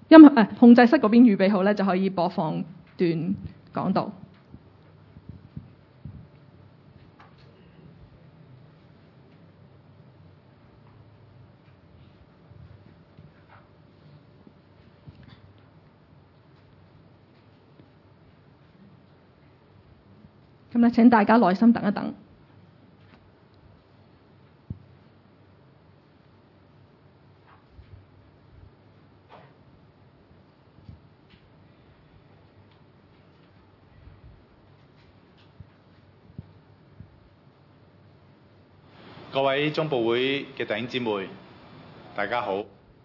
控制室嗰邊預備好咧，就可以播放段講道。咁咧，請大家耐心等一等。 各位中部會嘅弟兄姊妹，大家好。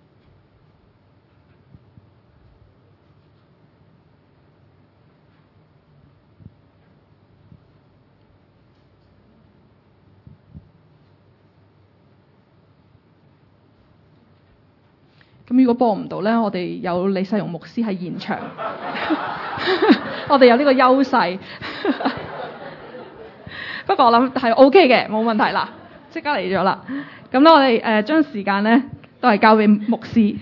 咁如果播唔到咧，我哋有李世榮牧師喺現場，我哋有呢個優勢。不過我諗係 OK 嘅，冇問題啦，即刻嚟咗啦。咁咧我哋將時間咧都係交俾牧師。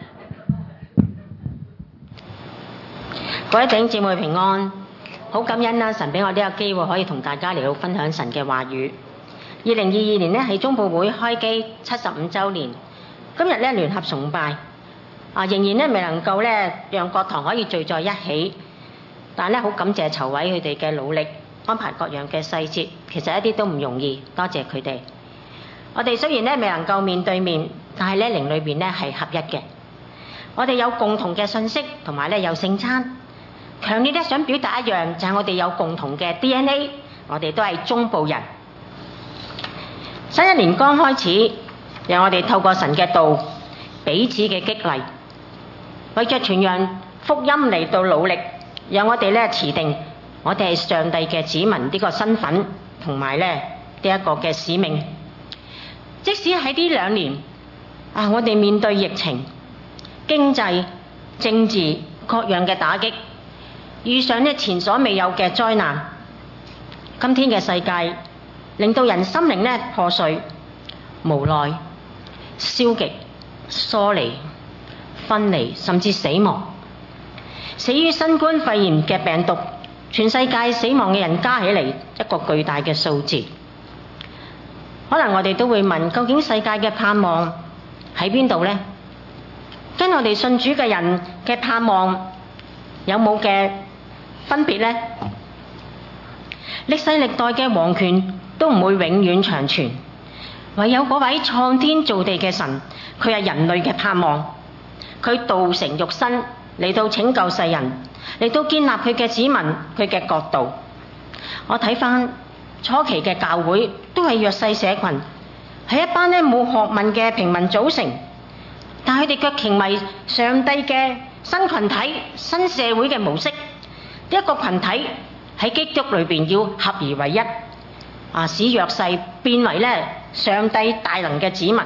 各位弟兄姊妹平安，好感恩啦！神俾我呢個機會可以同大家嚟到分享神嘅話語。2022年咧係中部會開基75週年。今日咧聯合崇拜，仍然咧未能夠咧讓各堂可以聚在一起，但係咧好感謝籌委佢哋嘅努力，安排各樣嘅細節，其實一啲都唔容易，多謝佢哋。我哋雖然咧未能夠面對面，但係咧靈裏邊咧係合一嘅。我哋有共同嘅信息，同埋咧有聖餐，強烈咧想表達一樣，就係我哋有共同嘅 DNA， 我哋都係中部人。新一年剛開始，讓我哋透過神嘅道，彼此嘅激勵，為着傳揚福音嚟到努力，讓我哋咧持定我哋係上帝嘅子民呢個身份，同埋咧呢一個嘅使命。即使喺呢2年，我哋面對疫情、經濟、政治各樣嘅打擊，遇上呢前所未有嘅災難，今天嘅世界令到人心靈咧破碎、無奈、消極、疏離、分離，甚至死亡。死於新冠肺炎嘅病毒，全世界死亡嘅人加起嚟一個巨大嘅數字。可能我哋都會問，究竟世界嘅盼望喺邊度呢？跟我哋信主嘅人嘅盼望有冇嘅分別呢？歷世歷代嘅王權都唔會永遠長存。唯有嗰位創天造地嘅神，佢係人類嘅盼望，佢道成肉身嚟到拯救世人，嚟到建立佢嘅子民，佢嘅國度。我睇返初期嘅教會都係弱勢社群，係一班冇學問嘅平民組成，但佢哋卻傾迷上帝嘅新群體、新社會嘅模式。一個群體喺基督裏邊要合而為一。使弱勢變為咧上帝大能嘅子民。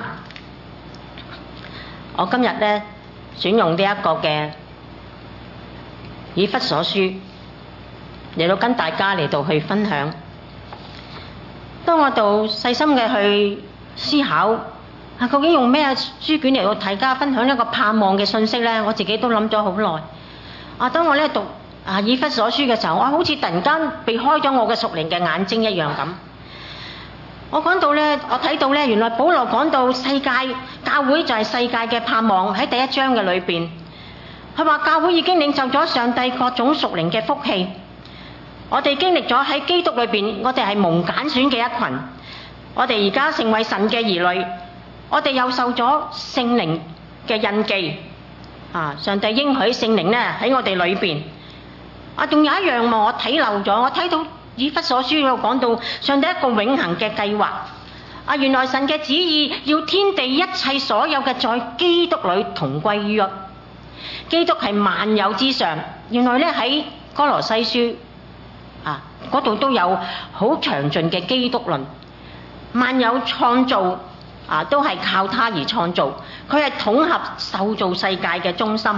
我今日咧選用呢一個嘅以弗所書嚟到跟大家嚟到去分享。當我度細心嘅去思考，究竟用咩書卷嚟到大家分享一個盼望嘅信息咧？我自己都諗咗好耐。當我咧讀以弗所書嘅時候，我好似突然間被開咗我嘅屬靈嘅眼睛一樣咁。我睇到咧，原來保羅講到世界教會就係世界嘅盼望。喺第1章嘅裏邊，佢話教會已經領受咗上帝各種屬靈嘅福氣。我哋經歷咗喺基督裏邊，我哋係蒙揀選嘅一群。我哋而家成為神嘅兒女，我哋又受咗聖靈嘅印記。上帝應許聖靈咧喺我哋裏邊。仲有一樣我睇漏咗，我睇到以弗所書嗰度講到上帝一個永恆嘅計劃。原來神嘅旨意要天地一切所有嘅在基督裏同歸於一。基督係萬有之上。原來咧喺哥羅西書嗰度都有好詳盡嘅基督論。萬有創造都係靠他而創造，佢係統合受造世界嘅中心。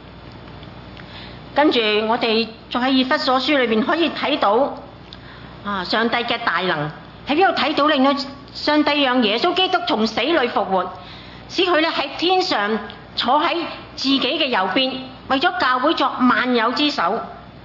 跟住我哋再喺以弗所書裏邊可以睇到上帝嘅大能。喺邊度睇到？令到上帝讓耶穌基督從死裏復活，使佢咧喺天上坐喺自己嘅右邊，為咗教會作萬有之首。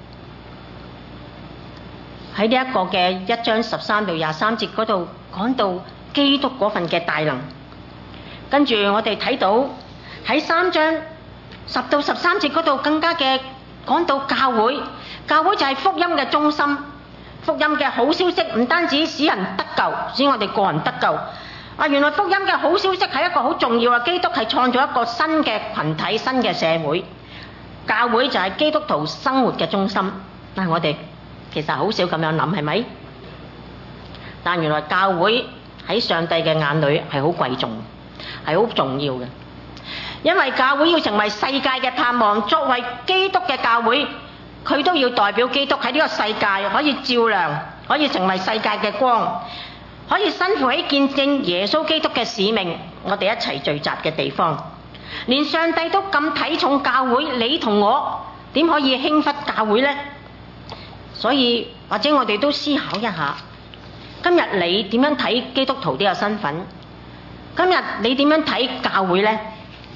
喺呢一個嘅1章13到23節嗰度講到基督嗰份嘅大能。跟住我哋睇到喺3章10到13節嗰度更加嘅講到教會，教會就係福音嘅中心，福音嘅好消息唔單止使人得救，使我哋個人得救。原來福音嘅好消息係一個好重要嘅，基督係創造一個新嘅群體、新嘅社會，教會就係基督徒生活嘅中心。但係我哋其實好少咁樣諗，係咪？但原來教會喺上帝嘅眼裏係好貴重，係好重要嘅，因為教會要成為世界嘅盼望。作為基督嘅教會，佢都要代表基督喺呢個世界可以照亮，可以成為世界嘅光，可以身負起見證耶穌基督嘅使命。我哋一齊聚集嘅地方，連上帝都咁睇重教會，你同我點可以輕忽教會呢？所以或者我哋都思考一下，今日你點樣睇基督徒呢個身份？今日你點樣睇教會呢？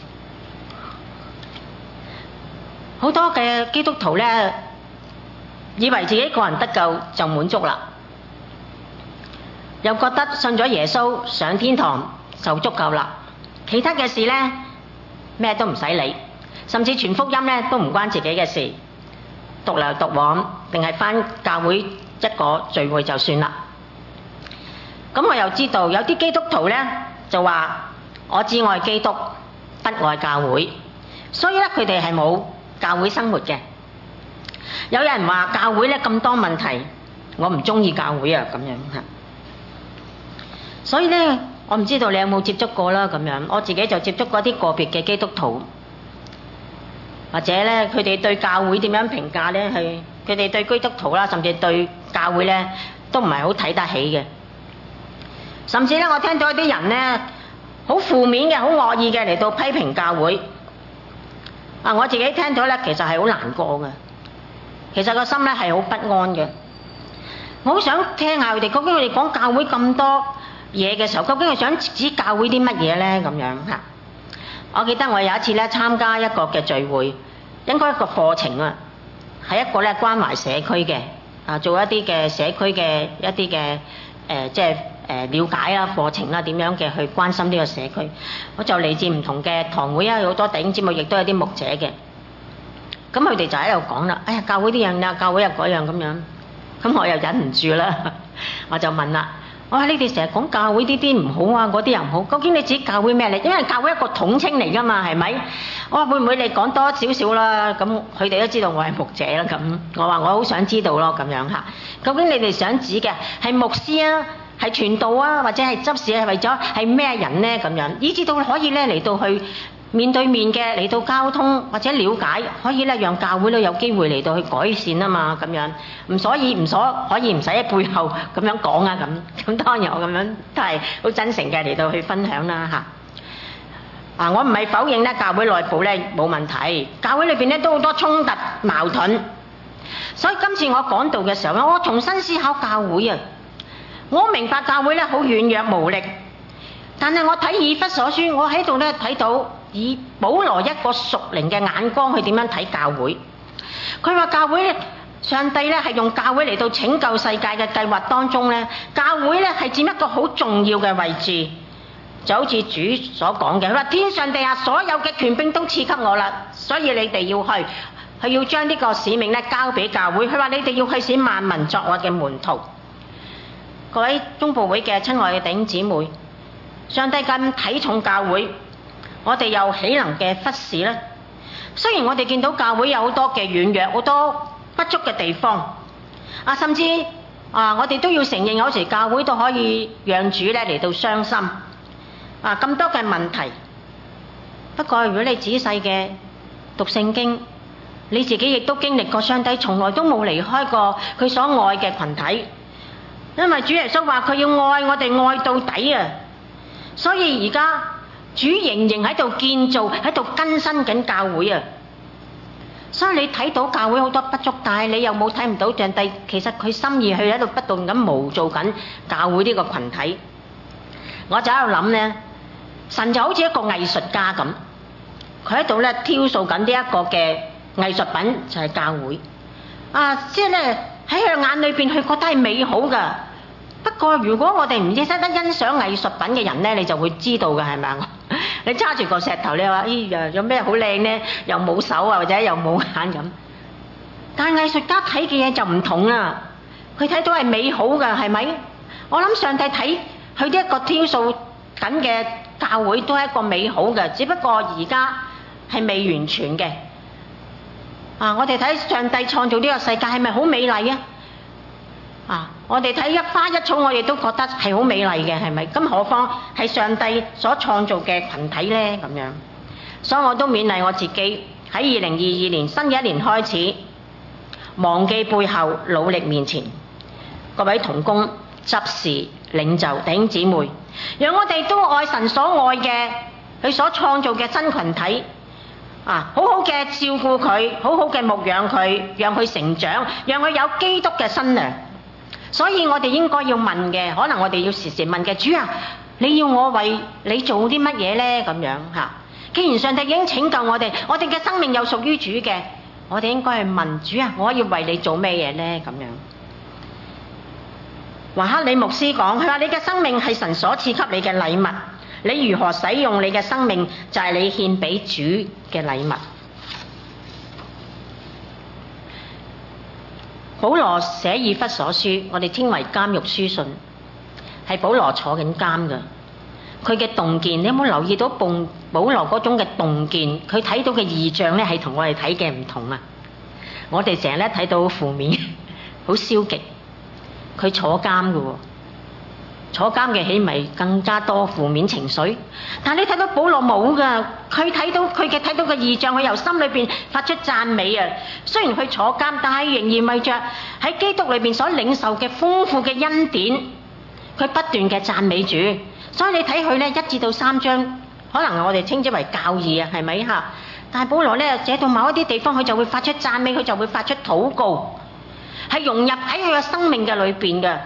好多嘅基督徒呢，以為自己個人得救就滿足啦，又覺得信咗耶穌上天堂就足夠啦，其他嘅事呢，咩都唔使理，甚至傳福音呢都唔關自己嘅事，獨來獨往，定係返教會一個聚會就算啦。咁我又知道有啲基督徒呢就話我只愛基督，不愛教會，所以咧佢哋係冇教會生活嘅。有人話教會咧咁多問題，我唔中意教會啊咁樣嚇。所以咧，我唔知道你有冇接觸過啦咁樣。我自己就接觸過啲個別嘅基督徒，或者咧佢哋對教會點樣評價咧？係佢哋對基督徒啦，甚至對教會咧都唔係好睇得起嘅。甚至咧，我聽到一啲人咧好負面嘅、好惡意嘅嚟到批評教會。我自己聽到咧，其實係好難過嘅。其實個心咧係好不安嘅。我好想聽下佢哋，究竟佢哋講教會咁多嘢嘅時候，究竟係想指教會啲乜嘢咧？咁樣嚇。我記得我有一次咧參加一個嘅聚會，應該一個課程啊，係一個咧關懷社區嘅做一啲嘅社區嘅一啲嘅即係了解啊課程啦，點樣嘅去關心呢個社區。我就嚟自唔同嘅堂會啊，有好多弟兄姊妹，亦都有啲牧者嘅。咁佢哋就喺度講啦，哎呀教會呢樣啦，教會又嗰樣咁樣。咁我又忍唔住啦，我就問啦，我話你哋成日講教會呢啲唔好啊，嗰啲又唔好，究竟你自己教會咩嚟？因為教會一個統稱嚟㗎嘛，係咪？我話會唔會你講多少少啦？咁佢哋都知道我係牧者啦，咁我話我好想知道咯，咁樣嚇。究竟你哋想指嘅係牧師啊，係傳道啊，或者係執事係為咗係咩人呢？咁樣以至到可以咧嚟到去面對面嘅嚟到交通或者了解，可以咧讓教會都有機會嚟到去改善啊嘛，咁樣可以唔使喺背後咁樣講啊咁當然我咁樣都係好真誠嘅嚟到去分享啦嚇。我唔係否認咧教會內部咧冇問題，教會裏邊咧都好多衝突矛盾，所以今次我講道嘅時候咧，我重新思考教會啊。我明白教會咧好軟弱無力，但係我睇以弗所書，我喺度咧睇到以保羅一個屬靈嘅眼光去點樣睇教會。佢話教會咧，上帝咧係用教會嚟到拯救世界嘅計劃當中咧，教會咧係佔一個好重要嘅位置，就好似主所講嘅，佢話天上地下所有嘅權柄都賜給我啦，所以你哋要去，佢要將呢個使命咧交俾教會。佢話你哋要去使萬民作我嘅門徒。各位中部會嘅親愛嘅弟兄姊妹，上帝咁睇重教會，我哋又豈能嘅忽視呢？雖然我哋見到教會有好多嘅軟弱，好多不足嘅地方，甚至我哋都要承認有時教會都可以讓主咧嚟到傷心，咁多嘅問題。不過如果你仔細嘅讀聖經，你自己亦都經歷過上帝從來都冇離開過佢所愛嘅群體。因為主耶穌話佢要愛我哋愛到底啊，所以而家主仍然喺度建造，喺度更新緊教會啊。所以你睇到教會好多不足，但係你又冇睇唔到上帝其實佢心意去喺度不斷咁模造緊教會呢個群體。我就喺度諗呢，神就好似一個藝術家咁， 佢喺度咧挑數緊呢一個嘅藝術品，就係教會。即係咧喺佢眼裏邊，佢覺得係美好㗎。不過如果我哋唔識得欣賞藝術品嘅人咧，你就會知道㗎，係咪啊？你揸住個石頭，你話有咩好靚咧？又冇手啊，或者又冇眼咁。但係藝術家睇嘅嘢就唔同啦，佢睇到係美好㗎，係咪？我諗上帝睇佢呢一個挑數緊嘅教會都係一個美好嘅，只不過而家係未完全嘅。我哋睇上帝創造呢個世界係咪好美麗啊？我哋睇一花一草，我哋都覺得係好美麗嘅，係咪？咁何況係上帝所創造嘅群體呢？咁樣，所以我都勉勵我自己喺2022年新嘅一年開始，忘記背後，努力面前。各位同工、執事、領袖、弟兄姊妹，讓我哋都愛神所愛嘅佢所創造嘅新群體。好好嘅照顧佢，好好嘅牧養佢，讓佢成長，讓佢有基督嘅身量。所以我哋應該要問嘅，可能我哋要時時問嘅，主啊，你要我為你做啲乜嘢呢？咁樣嚇。既然上帝已經拯救我哋嘅生命又屬於主嘅，我哋應該去問主啊，我要為你做咩嘢呢？咁樣。華克里牧師講，佢話你嘅生命係神所賜給你嘅禮物。你如何使用你嘅生命，就係你獻俾主嘅禮物。保羅寫以弗所書，我哋稱為監獄書信，係保羅坐緊監㗎。佢嘅洞見，你有冇留意到保羅嗰種嘅洞見？佢睇到嘅異象咧，係同我哋睇嘅唔同啊！我哋成日咧睇到負面、好消極，佢坐監㗎喎。坐監嘅起咪更加多負面情緒，但係你睇到保羅冇㗎，佢睇到嘅異象，佢由心裏邊發出讚美啊！雖然佢坐監，但係仍然為着喺基督裏邊所領受嘅豐富嘅恩典，佢不斷嘅讚美主。所以你睇佢咧1至3章，可能我哋稱之為教義啊，係咪嚇？但係保羅咧寫到某一啲地方，佢就會發出讚美，佢就會發出禱告，係融入喺佢嘅生命嘅裏邊嘅。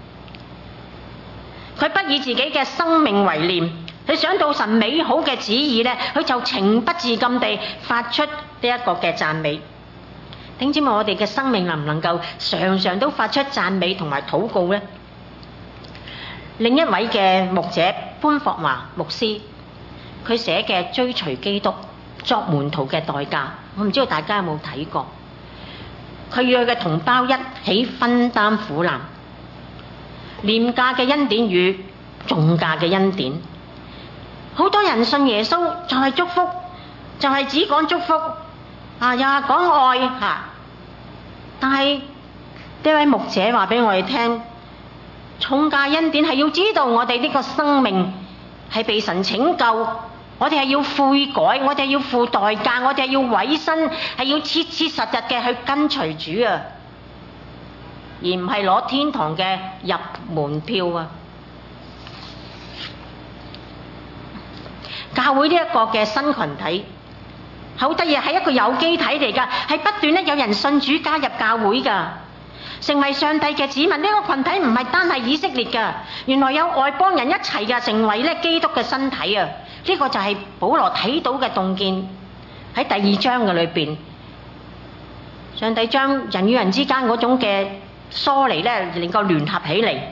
佢不以自己嘅生命為念，佢想到神美好嘅旨意咧，佢就情不自禁地發出呢一個嘅讚美。弟兄姊妹，我哋嘅生命能唔能夠常常都發出讚美同埋禱告呢？另一位嘅牧者潘霍華牧師，佢寫嘅《追隨基督作門徒嘅代價》，我唔知道大家有冇睇過。佢與佢嘅同胞一起分擔苦難。廉價嘅恩典與重價嘅恩典，好多人信耶穌就係祝福，就係只講祝福，又係講愛嚇。但係呢位牧者話俾我哋聽，重價恩典係要知道我哋呢個生命係被神拯救，我哋係要悔改，我哋係要付代價，我哋係要委身，係要切切實實嘅去跟隨主啊！而唔係攞天堂嘅入門票啊！教會呢一個嘅新群體，好得意，係一個有機體嚟㗎，係不斷咧有人信主加入教會㗎，成為上帝嘅子民。呢個群體唔係單係以色列㗎，原來有外邦人一齊㗎，成為咧基督嘅身體啊！呢個就係保羅睇到嘅洞見喺第2章嘅裏邊，上帝將人與人之間嗰種嘅疏離咧，能夠聯合起嚟。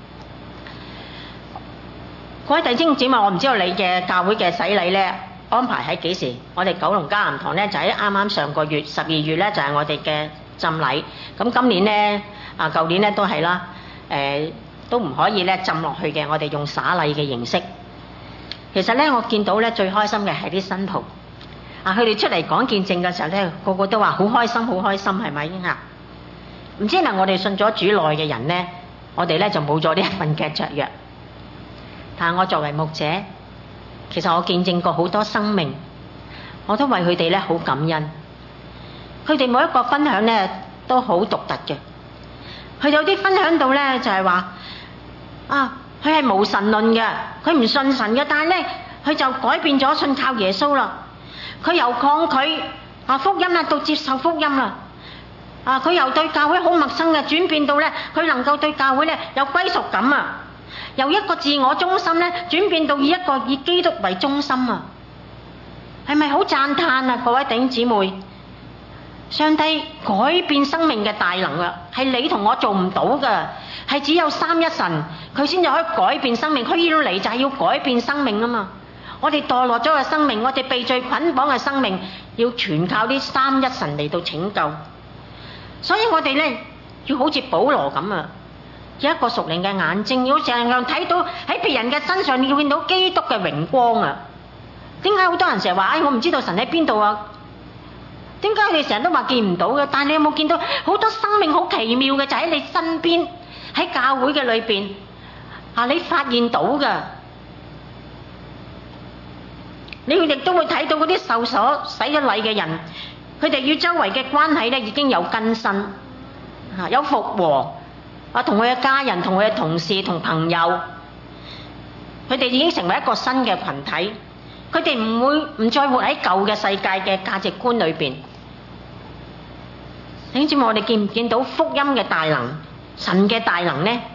各位弟兄姊妹，我唔知道你嘅教會嘅洗禮咧安排喺幾時？我哋九龍迦南堂咧就喺啱啱上個月12月咧就係我哋嘅浸禮。咁今年咧舊年咧都係啦，都唔可以咧浸落去嘅，我哋用灑禮嘅形式。其實咧我見到咧最開心嘅係啲新徒，佢哋出嚟講見證嘅時候咧，個個都話好開心，好開心，係咪啊？唔知係咪我哋信咗主內嘅人呢，我哋咧就冇咗呢一份嘅雀躍。但係我作為牧者，其實我見證過好多生命，我都為佢哋咧好感恩。佢哋每一個分享咧都好獨特嘅。佢有啲分享到咧就係話佢係無神論嘅，佢唔信神嘅，但係咧佢就改變咗信靠耶穌啦。佢由抗拒福音啦到接受福音啦。佢由對教會好陌生嘅轉變到咧，佢能夠對教會咧有歸屬感啊！由一個自我中心咧轉變到以基督為中心啊！ 係咪好讚嘆啊？各位弟兄姊妹，上帝改變生命嘅大能啊，係你同我做唔到㗎，係只有三一神佢先至可以改變生命。佢要嚟就係要改變生命啊嘛！我哋墮落咗嘅生命，我哋被罪捆綁嘅生命，要全靠呢三一神嚟到拯救。所以我哋咧要好似保羅咁啊，有一個屬靈嘅眼睛，要常常睇到喺別人嘅身上，你要見到基督嘅榮光啊！點解好多人成日話我唔知道神喺邊度啊？點解佢哋成日都話見唔到嘅？但係你有冇見到好多生命好奇妙嘅就喺你身邊，喺教會嘅裏邊啊，你發現到㗎。你亦都會睇到嗰啲受所洗咗禮嘅人，佢哋與周圍嘅關係咧已經有更新，有復和啊，同佢嘅家人、同佢嘅同事、同朋友，佢哋已經成為一個新嘅群體。佢哋唔再活喺舊嘅世界嘅價值觀裏邊。弟兄姊妹，我哋見唔見到福音嘅大能、神嘅大能呢？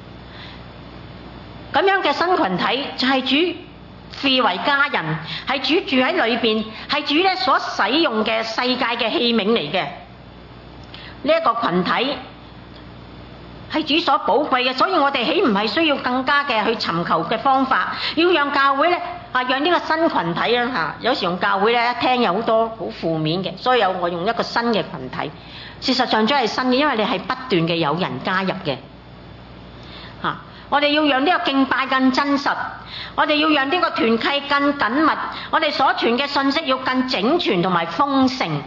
咁樣嘅新群體就係主視為家人，係主住喺裏邊，係主咧所使用嘅世界嘅器皿嚟嘅。呢一個群體係主所寶貴嘅，所以我哋豈唔係需要更加嘅去尋求嘅方法，要讓教會咧讓呢個新群體啊嚇。有時用教會咧一聽有好多好負面嘅，所以我用一個新嘅群體。事實上真係新嘅，因為你係不斷嘅有人加入嘅嚇。我哋要讓呢個敬拜更真實，我哋要讓呢個團契更緊密，我哋所傳嘅信息要更整全同埋豐盛。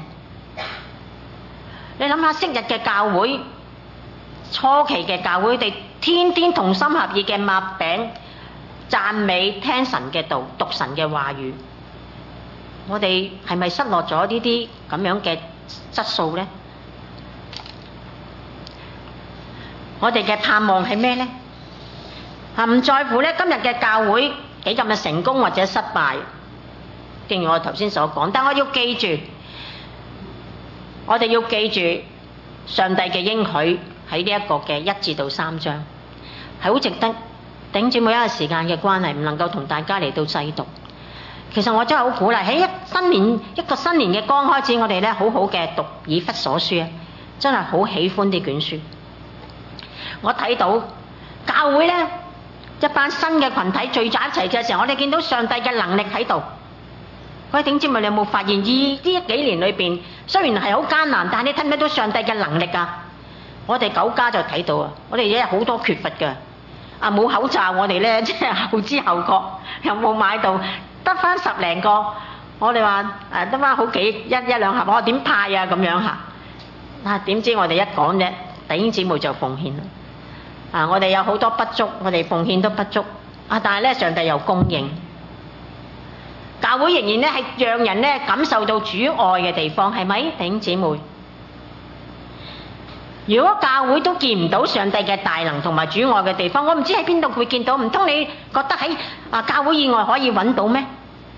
你諗下昔日嘅教會，初期嘅教會，佢哋天天同心合意嘅擘餅、讚美、聽神嘅道、讀神嘅話語，我哋係咪失落咗呢啲咁樣嘅質素呢？我哋嘅盼望係咩呢？唔在乎咧今日嘅教會幾咁嘅成功或者失敗，正如我頭先所講。但我要記住，我哋要記住上帝嘅應許喺呢一個嘅1至3章，係好值得。弟兄姊妹，因為時間嘅關係，唔能夠同大家嚟到細讀。其實我真係好鼓勵喺一個新年嘅剛開始，我哋咧好好嘅讀以弗所書啊！真係好喜歡呢卷書。我睇到教會咧一班新嘅群體聚集一齊嘅時候，我哋見到上帝嘅能力喺度。各位弟兄姊妹，你有冇發現呢幾年裏邊，雖然係好艱難，但係你睇唔睇到上帝嘅能力啊？我哋9家就睇到啊！我哋一日好多缺乏㗎，冇口罩，我哋咧即係後知後覺，又冇買到，得翻10零個。我哋話得翻好幾一兩盒，我點派啊咁樣嚇？點知我哋一講啫，弟兄姊妹就奉獻啦。我哋有好多不足，我哋奉獻都不足。但係咧上帝又供應。教會仍然咧係讓人咧感受到主愛嘅地方，係咪弟兄姊妹？如果教會都見唔到上帝嘅大能同埋主愛嘅地方，我唔知喺邊度會見到。唔通你覺得喺教會以外可以揾到咩？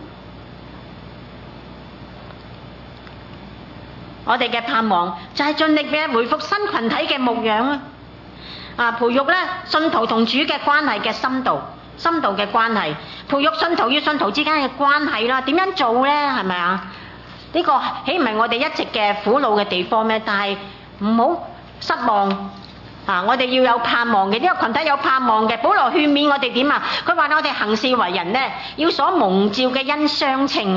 我哋嘅盼望就係盡力嘅回復新群體嘅牧養培育咧信徒同主嘅關係嘅深度嘅關係，培育信徒與信徒之間嘅關係啦。點樣做咧？係咪啊？呢個豈唔係我哋一直嘅苦惱嘅地方咩？但係唔好失望我哋要有盼望嘅，呢個群體有盼望嘅。保羅勸勉我哋點啊？佢話我哋行事為人咧，要所蒙召嘅恩相稱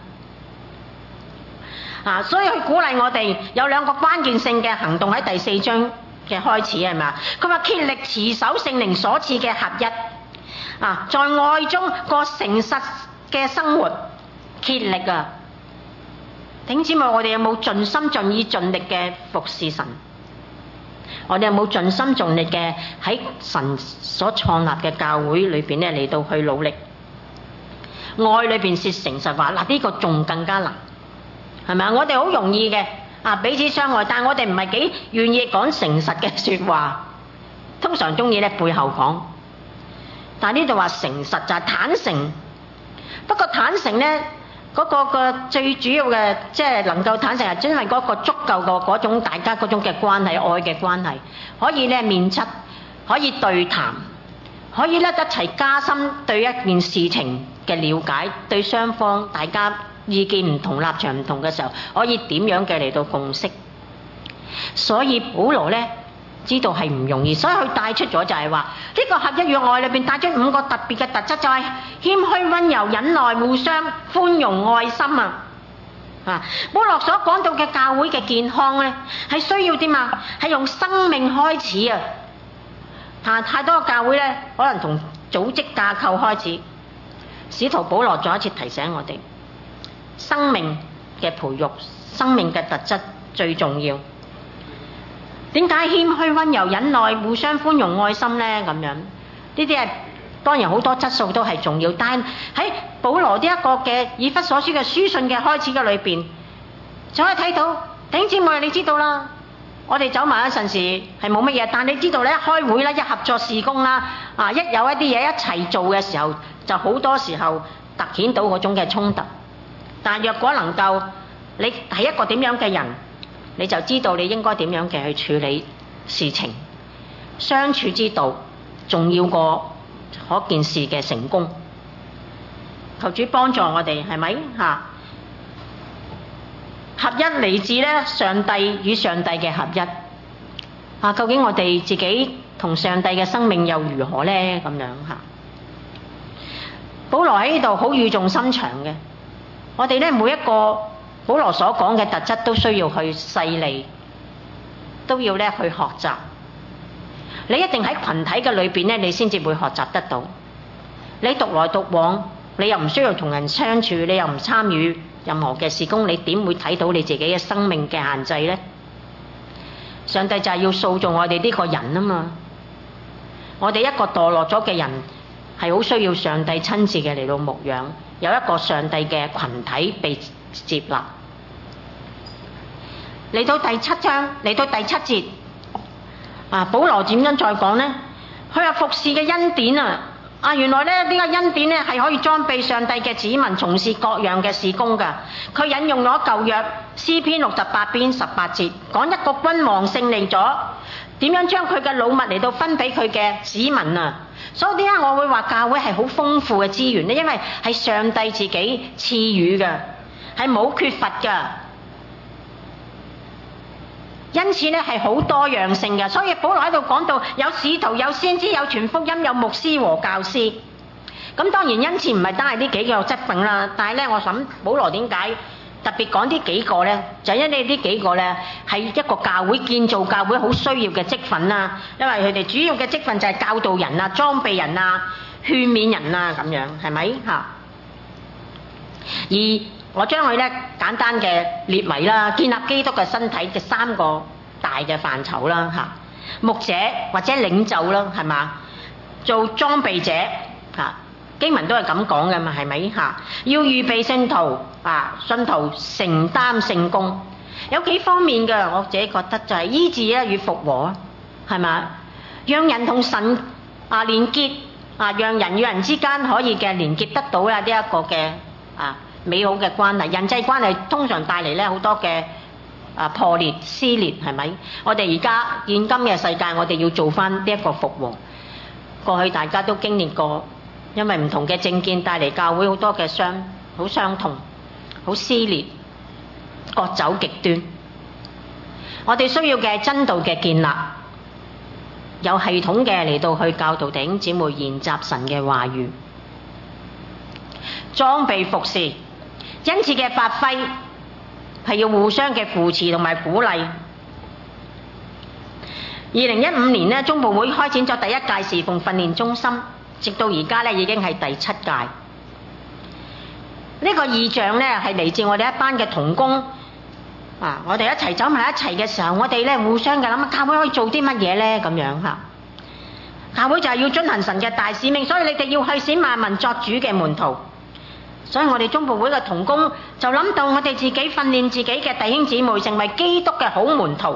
所以佢鼓勵我哋有2個關鍵性嘅行動喺第4章嘅開始，係咪？佢話竭力持守聖靈所賜嘅合一在愛中過誠實嘅生活，竭力弟兄姊妹，我哋有冇盡心盡意盡力嘅服侍神？我哋有冇盡心盡力嘅喺神所創立嘅教會裏邊咧嚟到去努力？愛裏邊是誠實話，呢個仲更加難，係咪啊？我哋好容易嘅彼此相愛，但係我哋唔係幾願意講誠實嘅説話，通常中意咧背後講。但係呢度話誠實就係坦誠，不過坦誠咧嗰個最主要嘅即係能夠坦誠係真係嗰個足夠個嗰種大家嗰種嘅關係，愛嘅關係，可以咧面質，可以對談，可以咧一齊加深對一件事情嘅了解，對雙方大家意見唔同、立場唔同嘅時候，可以點樣嘅嚟到共識。所以保羅咧知道係唔容易，所以佢帶出咗就係話呢個合一與愛裏邊帶出5個特別嘅特質，就係謙虛、溫柔、忍耐、互相寬容、愛心啊！保羅所講到嘅教會嘅健康咧，係需要點啊？係用生命開始啊！太多教會咧，可能從組織架構開始。使徒保羅再一次提醒我哋，生命嘅培育、生命嘅特質最重要。點解謙虛、溫柔、忍耐、互相寬容、愛心呢？咁樣呢啲係當然好多質素都係重要，但係喺保羅呢一個嘅以弗所書嘅書信嘅開始嘅裏邊，就可以睇到弟兄姊妹，你知道啦，我哋走埋一陣時係冇乜嘢，但你知道咧，一開會啦，一合作事工啦，一有一啲嘢一齊做嘅時候，就好多時候突顯到嗰種嘅衝突。但若果能夠你係一個點樣嘅人，你就知道你應該點樣嘅去處理事情，相處之道重要過嗰件事嘅成功。求主幫助我哋，係咪嚇？合一嚟自咧上帝與上帝嘅合一。究竟我哋自己同上帝嘅生命又如何呢？咁樣嚇。保羅喺呢度好語重心長嘅，我哋咧每一個保羅所講嘅特質都需要去細膩，都要咧去學習。你一定喺群體嘅裏邊咧，你先至會學習得到。你獨來獨往，你又唔需要同人相處，你又唔參與任何嘅事工，你點會睇到你自己嘅生命嘅限制呢？上帝就係要塑造我哋呢個人啊嘛！我哋一個墮落咗嘅人，係好需要上帝親自嘅嚟到牧養，有一個上帝嘅群體被接納。嚟到第7章，嚟到第7節，保羅點樣再講呢？佢話服侍嘅恩典原來咧呢個恩典咧係可以裝備上帝嘅子民從事各樣嘅事工㗎。佢引用咗舊約詩篇68篇18節，講一個君王勝利咗，點樣將佢嘅擄物嚟到分俾佢嘅子民啊！所以點解我會話教會係好豐富嘅資源呢？因為係上帝自己賜予嘅，係冇缺乏㗎。因此咧係好多樣性嘅，所以保羅喺度講到有使徒、有先知、有傳福音、有牧師和教師。咁當然恩賜唔係單係呢幾個職份啦，但係咧我諗保羅點解特別講呢幾個咧？就因為呢幾個咧係一個教會建造教會好需要嘅職份啦，因為佢哋主要嘅職份就係教導人啊、裝備人啊、勸勉人啊咁樣，係咪嚇？而我將佢咧簡單嘅列為啦，建立基督嘅身體嘅3個大嘅範疇啦嚇，牧者或者領袖啦，係嘛？做裝備者嚇，經文都係咁講嘅嘛，係咪嚇？要預備信徒信徒承擔聖工，有幾方面嘅，我自己覺得就係醫治與復和，係嘛？讓人同神連結讓人與人之間可以嘅連結得到呢一個嘅美好嘅關係，人際關係通常帶嚟咧好多嘅破裂撕裂，係咪？我哋而家現今嘅世界，我哋要做翻呢一個復和。過去大家都經歷過，因為唔同嘅政見帶嚟教會好多嘅好傷痛、好撕裂、各走極端。我哋需要嘅真道嘅建立，有系統嘅嚟到去教導弟兄姊妹研習神嘅話語，裝備服侍。恩賜嘅發揮係要互相嘅扶持同埋鼓勵。2015年呢，中部會開展咗第1屆侍奉訓練中心，直到而家呢已經係第7屆。呢個異象呢係嚟自我哋一班嘅同工我哋一齊走埋一齊嘅時候，我哋呢互相嘅諗，教會可以做啲乜嘢呢？咁樣嚇。教會就係要遵行神嘅大使命，所以你哋要去使萬民作主嘅門徒。所以我哋中部會嘅同工就諗到我哋自己訓練自己嘅弟兄姊妹成為基督嘅好門徒，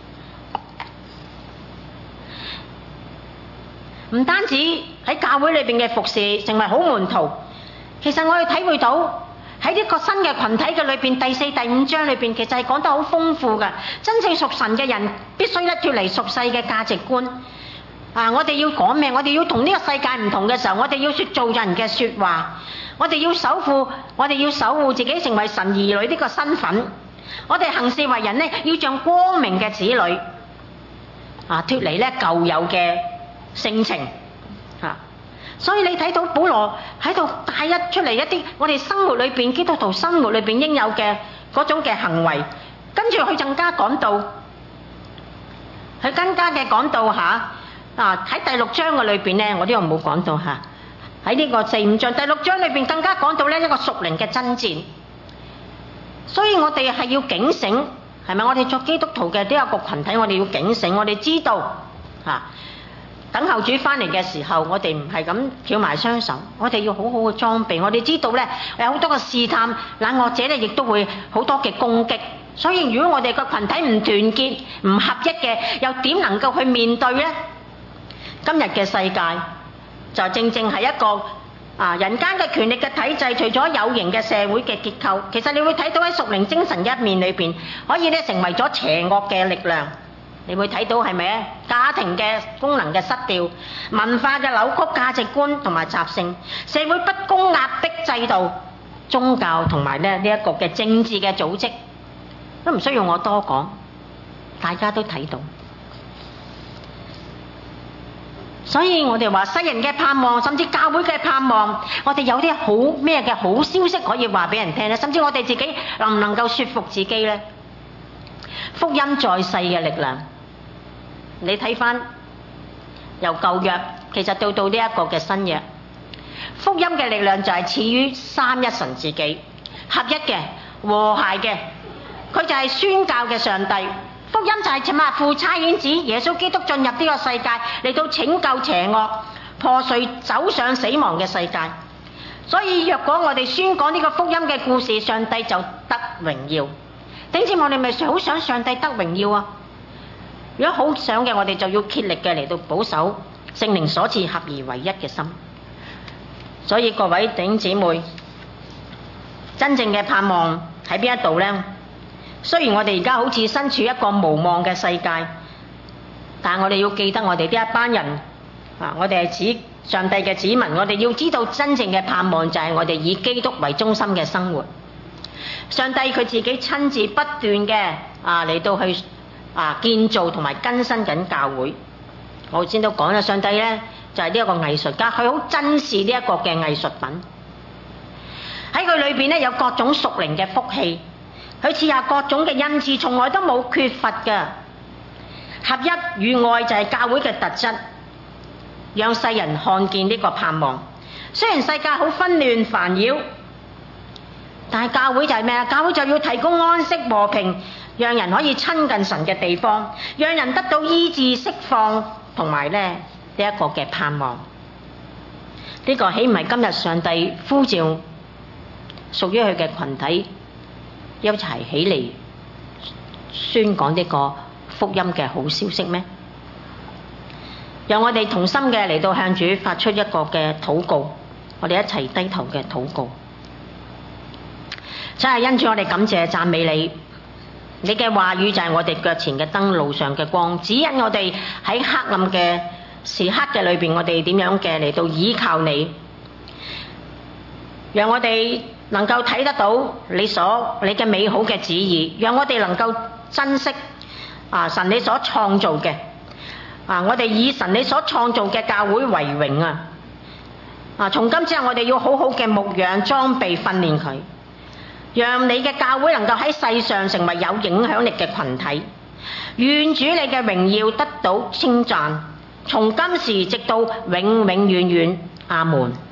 唔單止喺教會裏邊嘅服侍成為好門徒，其實我哋體會到喺呢個新嘅群體嘅裏邊，第4、第5章裏邊其實係講得好豐富嘅。真正屬神嘅人必須一脫離俗世嘅價值觀， 我哋要講咩？我哋要同呢個世界唔同嘅時候，我哋要說做人嘅說話，我哋要守護自己成為神兒女呢個身份。我哋行事為人呢，要像光明嘅子女，脫離咧舊有嘅性情。所以你睇到保羅喺度帶出嚟一啲我哋生活裏邊基督徒生活裏邊應有嘅嗰種嘅行為，跟住佢更加講到，喺第6章嘅裏邊呢，我呢度冇講到嚇。喺呢個4、5章第6章裏邊更加講到呢一個屬靈嘅爭戰。所以我哋係要警醒，係咪？我哋作基督徒嘅呢一個群體，我哋要警醒，我哋知道等候主翻嚟嘅時候，我哋唔係咁翹埋雙手，我哋要好好嘅裝備。我哋知道呢，有好多嘅試探，冷惡者呢亦都會好多嘅攻擊。所以如果我哋個群體唔團結、唔合一嘅，又點能夠去面對呢？今日嘅世界就正正係一個人間嘅權力嘅體制，除咗有形嘅社會嘅結構，其實你會睇到喺屬靈精神一面裏邊，可以咧成為咗邪惡嘅力量。你會睇到係咪啊？家庭嘅功能嘅失調，文化嘅扭曲價值觀同埋習性，社會不公壓迫制度，宗教同埋呢一個嘅政治嘅組織，都唔需要我多講，大家都睇到。所以我哋話世人嘅盼望，甚至教會嘅盼望，我哋有啲好咩嘅好消息可以話俾人聽咧？甚至我哋自己能唔能夠說服自己呢？福音在世嘅力量，你睇翻由舊約其實到呢一個嘅新約，福音嘅力量就係始於三一神自己，合一嘅、和諧嘅，佢就係宣教嘅上帝。福音就係父差遣子耶穌基督進入呢個世界，嚟到拯救邪惡、破碎走上死亡嘅世界。所以若果我哋宣講呢個福音嘅故事，上帝就得榮耀。頂住我哋咪好想上帝得榮耀啊！如果好想嘅，我哋就要竭力嘅嚟到保守聖靈所賜合而為一嘅心。所以各位弟兄姊妹，真正嘅盼望喺邊一度呢？雖然我哋而家好似身處一個無望嘅世界，但係我哋要記得我哋呢一班人我哋係上帝嘅子民，我哋要知道真正嘅盼望就係我哋以基督為中心嘅生活。上帝佢自己親自不斷嘅嚟到去建造同埋更新緊教會。我先都講啦，上帝呢就係呢一個藝術家，佢好珍視呢一個嘅藝術品。喺佢裏邊呢有各種屬靈嘅福氣，佢賜下各種嘅恩賜，從來都冇缺乏嘅。合一與愛就係教會嘅特質，讓世人看見呢個盼望。雖然世界好紛亂煩擾，但係教會就係咩啊？教會就要提供安息和平，讓人可以親近神嘅地方，讓人得到醫治釋放，同埋呢一個嘅盼望。呢個豈唔係今日上帝呼召屬於佢嘅群體一齊起嚟宣講呢個福音嘅好消息咩？讓我哋同心嘅嚟到向主發出一個嘅禱告，我哋一齊低頭嘅禱告。真係因主，我哋感謝讚美你，你嘅話語就係我哋腳前嘅燈，路上嘅光，指引我哋喺黑暗嘅時刻嘅裏邊，我哋點樣嘅嚟到依靠你，讓我哋能夠睇得到你嘅美好嘅旨意，讓我哋能夠珍惜神你所創造嘅我哋以神你所創造嘅教會為榮從今之後我哋要好好嘅牧養、裝備、訓練佢，讓你嘅教會能夠喺世上成為有影響力嘅群體。願主你嘅榮耀得到稱讚，從今時直到永永遠遠。阿門。